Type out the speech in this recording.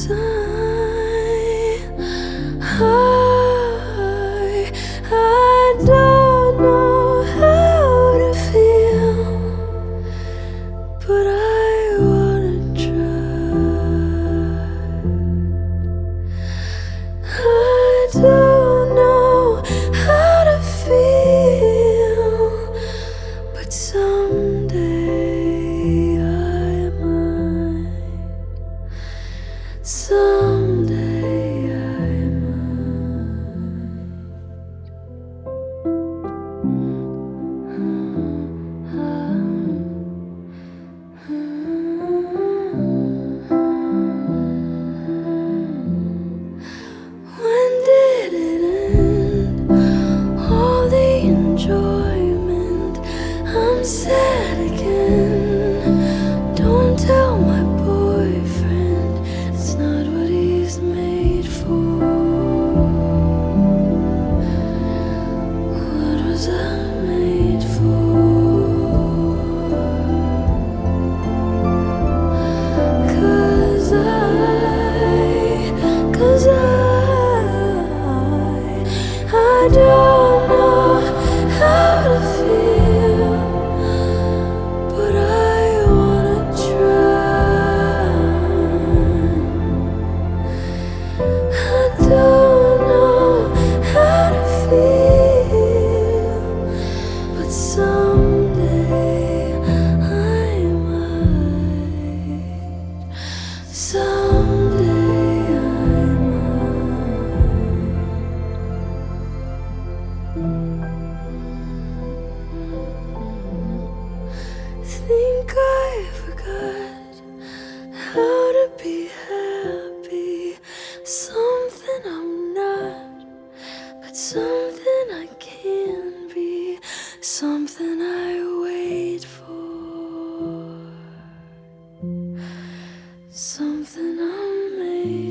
'Cause I don't know how to feel, but I wanna try. I don't know how to feel, but someday I might. Someday I When did it end? All the enjoyment. I'm sad again. Don't tell my boyfriend, it's not what he's made for. What was I made for? 'Cause I don't know how to feel, but I wanna try. I don't know how to feel, but someday I might. Someday I might. Think I forgot how to be happy. Something I'm not, but something I can be. Something I wait for. Something I'm made